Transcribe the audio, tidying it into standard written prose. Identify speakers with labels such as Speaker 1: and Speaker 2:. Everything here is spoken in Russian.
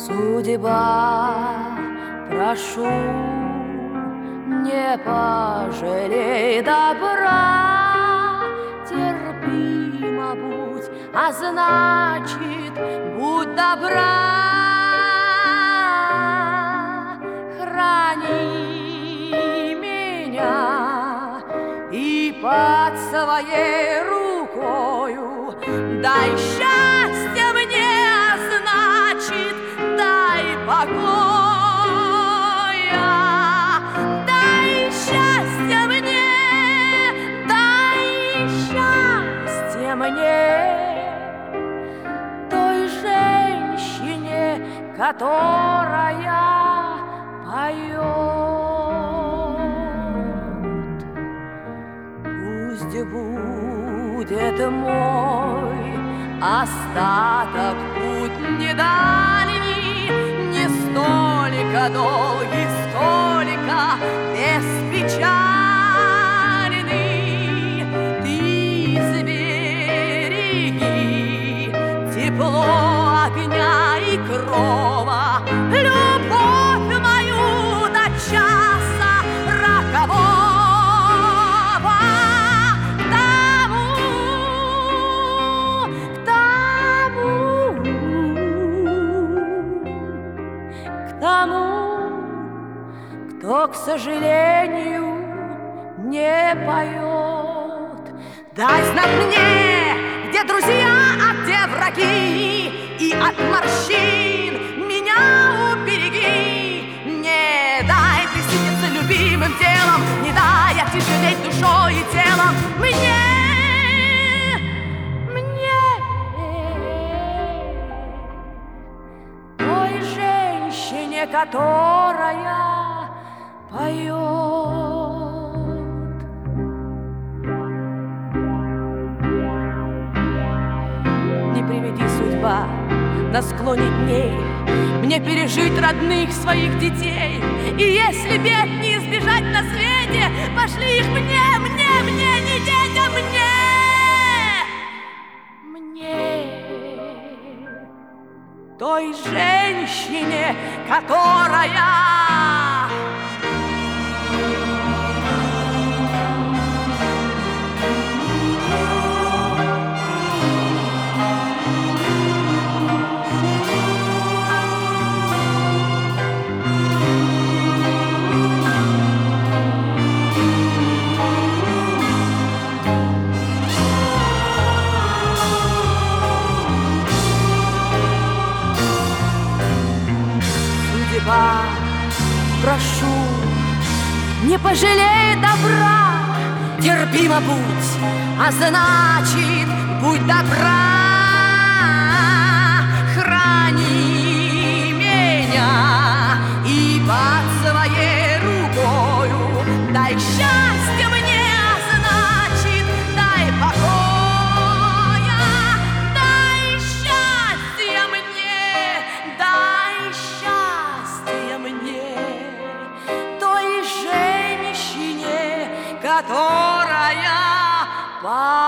Speaker 1: Судьба, прошу, не пожалей добра, терпимо будь, а значит, будь добра. Храни меня и под своей рукою дай счастье мне, а значит, дай покоя. Дай счастье мне, дай счастье мне, той женщине, которая поет. Пусть будет мой остаток путь не дальний, не столько долгий, сколько беспечальный. Ты сбереги тепло огня и крова, любовь мою до часа рокового. К тому, кто, к сожалению, не поет. Дай знак мне, где друзья, а где враги, и от морщин меня убереги. Не дай присытиться любимым делом, не дай отяжелеть душой и телом мне. Той женщине, которая поет. Не приведи судьба на склоне дней мне пережить родных своих детей. И если бед не избежать на свете, пошли их мне, не детям, мне. Той женщине, которая прошу, не пожалей добра, терпимо будь, а значит, будь добра. Храни меня и под своей рукою дай счастье мне, а значит, дай покоя. Дай счастье мне, дай счастье мне, той женщине, которая